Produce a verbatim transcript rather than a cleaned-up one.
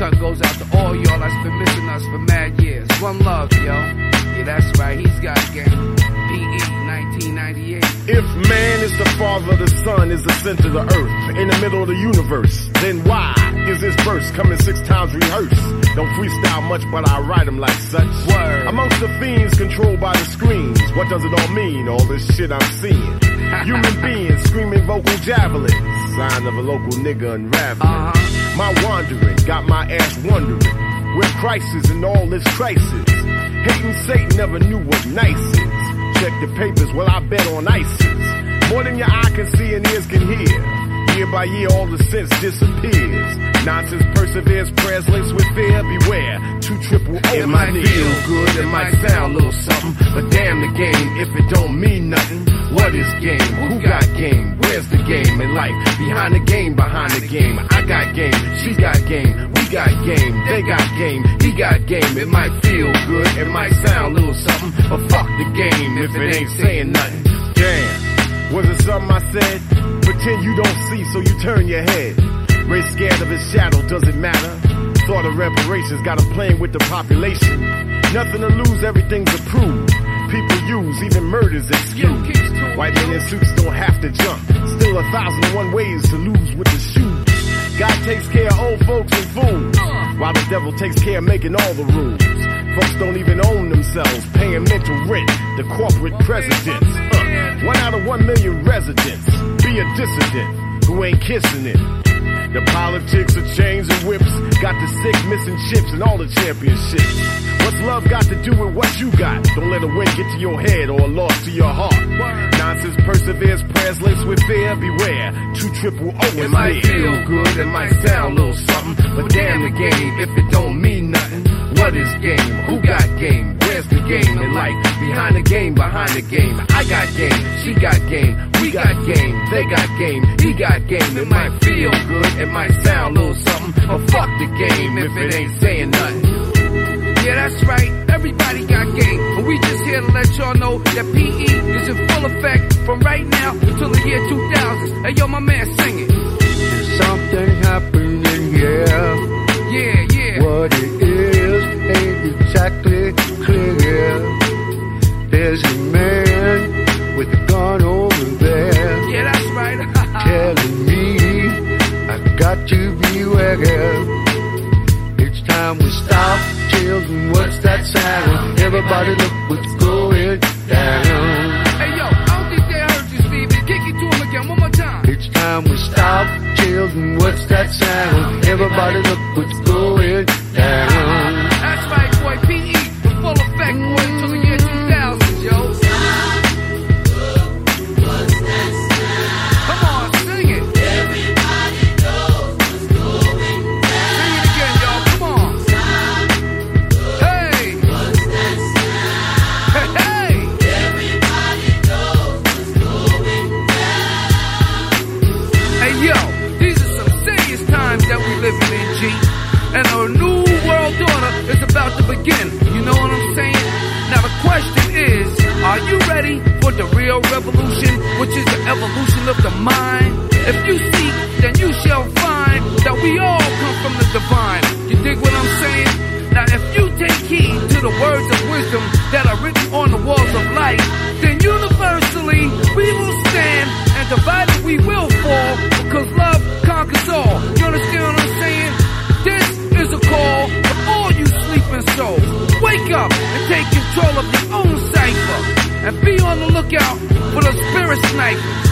cut goes out to all y'all that's been missing us for mad years. One love, yo. Yeah, that's right, he's got a game. P E, nineteen ninety-eight. If man is the father, the sun is the center of the earth, in the middle of the universe, then why is this verse coming six times rehearsed? Don't freestyle much, but I write them like such. Word. Amongst the fiends controlled by the screens, what does it all mean, all this shit I'm seeing? Human beings screaming vocal javelins, sign of a local nigga unraveling. Uh-huh. My wandering got my ass wondering where Christ is in all this crisis. Hating Satan never knew what nice is. Check the papers, well I bet on ISIS. More than your eye can see and ears can hear. Year by year all the sense disappears. Nonsense perseveres, prayers laced with fear. Beware, two triple O. It might feel good, it might sound a little something, but damn the game if it don't mean nothing. What is game? Who got game? Where's the game in life? Behind the game, behind the game. I got game, she got game, we got game, they got game, he got game. It might feel good, it might sound a little something, but fuck the game if it ain't saying nothing. Damn, was it something I said? Pretend you don't see, so you turn your head. Race scared of his shadow, does it matter? Thought of reparations, got him playing with the population. Nothing to lose, everything's approved. People use even murders excuse. White men in suits don't have to jump. Still a thousand and one ways to lose with the shoes. God takes care of old folks and fools, while the devil takes care of making all the rules. Folks don't even own themselves, paying mental rent, the corporate presidents. Uh, one out of one million residents. Be a dissident who ain't kissing it. The politics of chains and whips got the sick missing chips and all the championships. What's love got to do with what you got? Don't let a win get to your head or a loss to your heart. Nonsense perseveres, prayers laced with fear. Beware, two triple O is It might near. feel good, it might sound a little something, but damn the game if it don't mean nothing. What is game? Who got game? Where's the game in life? Behind the game, behind the game. I got game, she got game, we got game, they got game, he got game. It might feel good, it might sound a little something, but fuck the game if it ain't saying nothing. Yeah, that's right, everybody got game, but we just here to let y'all know that P E is in full effect from right now until the year two thousand. Hey yo, my man, sing it. There's something happening here. Yeah, yeah. What it is ain't exactly clear. There's a man with a gun over there. Yeah, that's right. Telling me I got to beware. It's time we stop. Children, what's that sound? Everybody look what's going down. Hey yo, I don't think they heard you, Stevie. Kick it to him again, one more time. It's time we stop. Children, what's that sound? Everybody look what's going down. That's right, boy. P E in full effect, boy, until the year two thousand, yo. Come on, sing it. Everybody knows what's going down. Sing it again, y'all. Come on. Hey. What's that sound? Hey, hey. Everybody knows what's going down. Hey, yo, these are some serious times that we living in, G. And a new world order is about to begin. You know what I'm saying? Now the question is, are you ready for the real revolution, which is the evolution of the mind? If you seek, then you shall find that we all come from the divine. You dig what I'm saying? Now if you take heed to the words of wisdom that are written on the walls of life, then universally we will stand, and divided we will fall, because love conquers all. You understand what I'm saying? This is a call for all you sleeping souls. Wake up and take control of your own cipher, and be on the lookout for the spirit snipers.